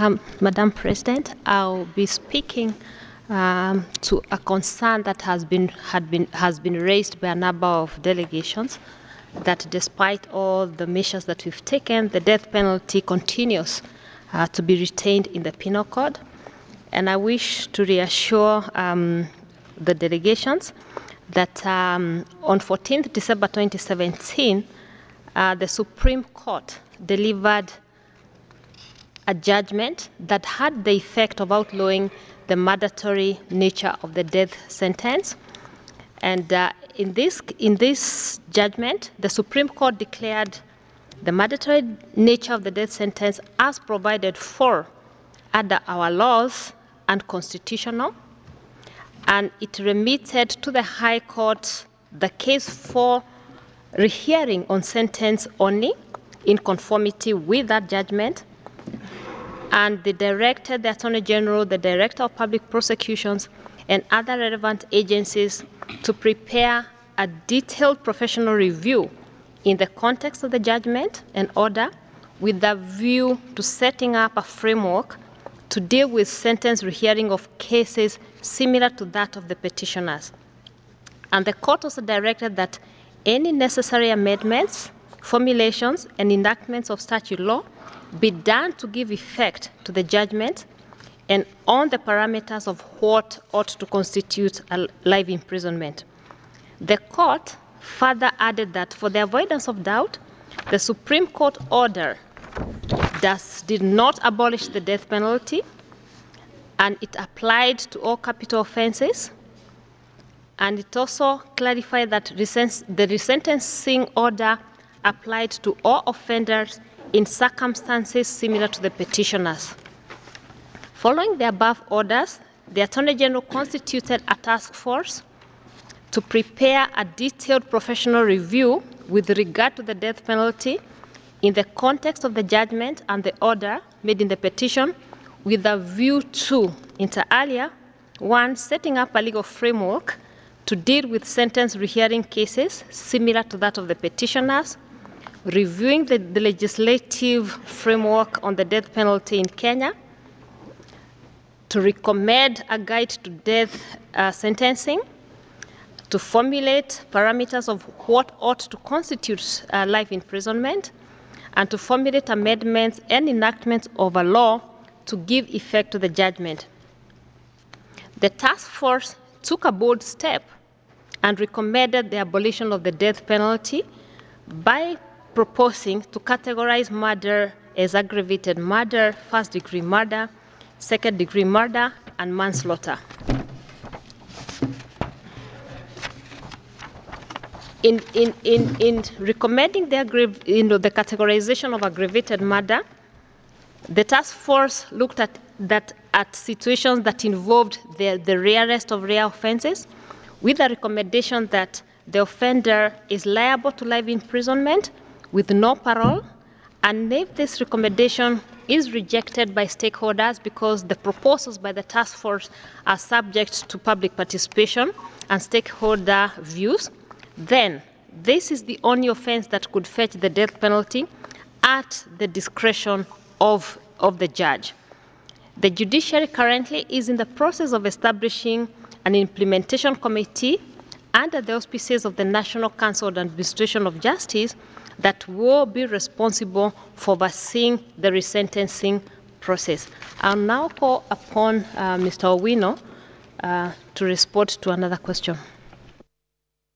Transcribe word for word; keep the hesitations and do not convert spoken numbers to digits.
Um, Madam President, I'll be speaking um, to a concern that has been had been has been raised by a number of delegations, that despite all the measures that we've taken, the death penalty continues uh, to be retained in the Penal Code. And I wish to reassure um, the delegations that um, on fourteenth December twenty seventeen, uh, the Supreme Court delivered a judgment that had the effect of outlawing the mandatory nature of the death sentence. And uh, in this in this judgment, the Supreme Court declared the mandatory nature of the death sentence as provided for under our laws and constitutional, and it remitted to the High Court the case for rehearing on sentence only in conformity with that judgment. And they directed the Attorney General, the Director of Public Prosecutions, and other relevant agencies to prepare a detailed professional review in the context of the judgment and order, with a view to setting up a framework to deal with sentence rehearing of cases similar to that of the petitioners. And the court also directed that any necessary amendments, formulations, and enactments of statute law be done to give effect to the judgment and on the parameters of what ought to constitute a life imprisonment. The court further added that for the avoidance of doubt, the Supreme Court order thus did not abolish the death penalty, and it applied to all capital offenses. And it also clarified that the resentencing order applied to all offenders in circumstances similar to the petitioners. Following the above orders, the Attorney General constituted a task force to prepare a detailed professional review with regard to the death penalty in the context of the judgment and the order made in the petition, with a view to, inter alia, one, setting up a legal framework to deal with sentence rehearing cases similar to that of the petitioners, reviewing the, the legislative framework on the death penalty in Kenya, to recommend a guide to death uh, sentencing, to formulate parameters of what ought to constitute uh, life imprisonment, and to formulate amendments and enactments of a law to give effect to the judgment. The task force took a bold step and recommended the abolition of the death penalty by proposing to categorize murder as aggravated murder, first-degree murder, second-degree murder, and manslaughter. In, in, in, in recommending the, you know, the categorization of aggravated murder, the task force looked at that at situations that involved the, the rarest of rare offenses, with a recommendation that the offender is liable to life imprisonment with no parole. And if this recommendation is rejected by stakeholders because the proposals by the task force are subject to public participation and stakeholder views, then this is the only offense that could fetch the death penalty at the discretion of, of the judge. The judiciary currently is in the process of establishing an implementation committee under the auspices of the National Council on Administration of Justice that will be responsible for overseeing the resentencing process. I'll now call upon uh, Mister Owino uh, to respond to another question.